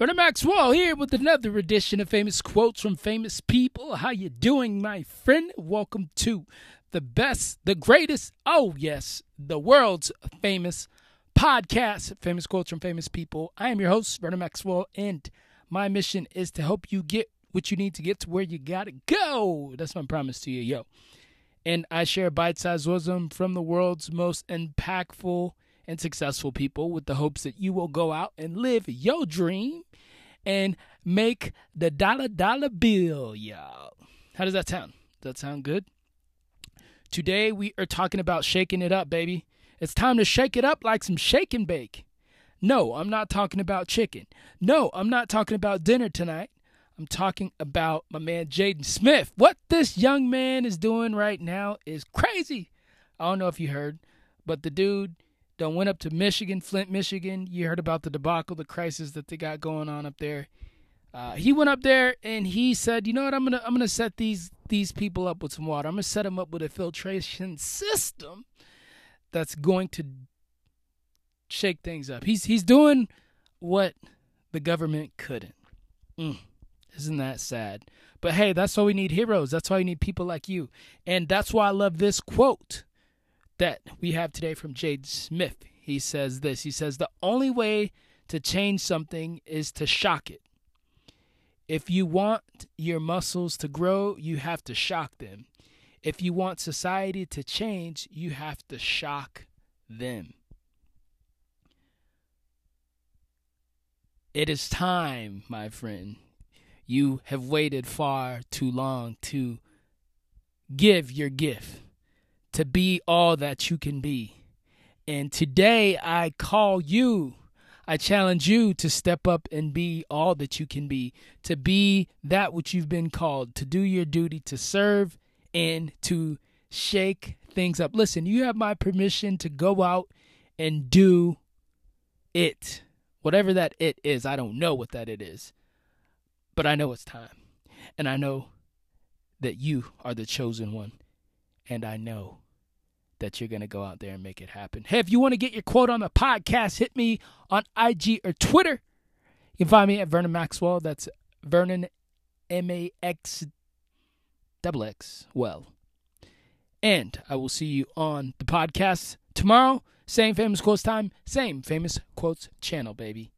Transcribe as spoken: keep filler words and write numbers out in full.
Vernon Maxwell here with another edition of Famous Quotes from Famous People. How you doing, my friend? Welcome to the best, the greatest, oh yes, the world's famous podcast, Famous Quotes from Famous People. I am your host, Vernon Maxwell, and my mission is to help you get what you need to get to where you gotta go. That's my promise to you, yo. And I share bite-sized wisdom from the world's most impactful and successful people with the hopes that you will go out and live your dream and make the dollar dollar bill, y'all. How does that sound? Does that sound good? Today we are talking about shaking it up, baby. It's time to shake it up like some shake and bake. No, I'm not talking about chicken. No, I'm not talking about dinner tonight. I'm talking about my man Jaden Smith. What this young man is doing right now is crazy. I don't know if you heard, but the dude done went up to Michigan, Flint, Michigan. You heard about the debacle, the crisis that they got going on up there. Uh, he went up there and he said, "You know what? I'm gonna I'm gonna set these these people up with some water. I'm gonna set them up with a filtration system that's going to shake things up." He's he's doing what the government couldn't. Mm. Isn't that sad? But hey, that's why we need heroes. That's why we need people like you. And that's why I love this quote that we have today from Jaden Smith. He says this. He says, "The only way to change something is to shock it. If you want your muscles to grow, you have to shock them. If you want society to change, you have to shock them." It is time, my friend. You have waited far too long to give your gift, to be all that you can be. And today I call you, I challenge you to step up and be all that you can be, to be that which you've been called, to do your duty, to serve and to shake things up. Listen, you have my permission to go out and do it. Whatever that it is, I don't know what that it is. But I know it's time. And I know that you are the chosen one. And I know that you're going to go out there and make it happen. Hey, if you want to get your quote on the podcast, hit me on I G or Twitter. You can find me at Vernon Maxwell. That's Vernon, M A X double X, well. And I will see you on the podcast tomorrow. Same Famous Quotes time, same Famous Quotes channel, baby.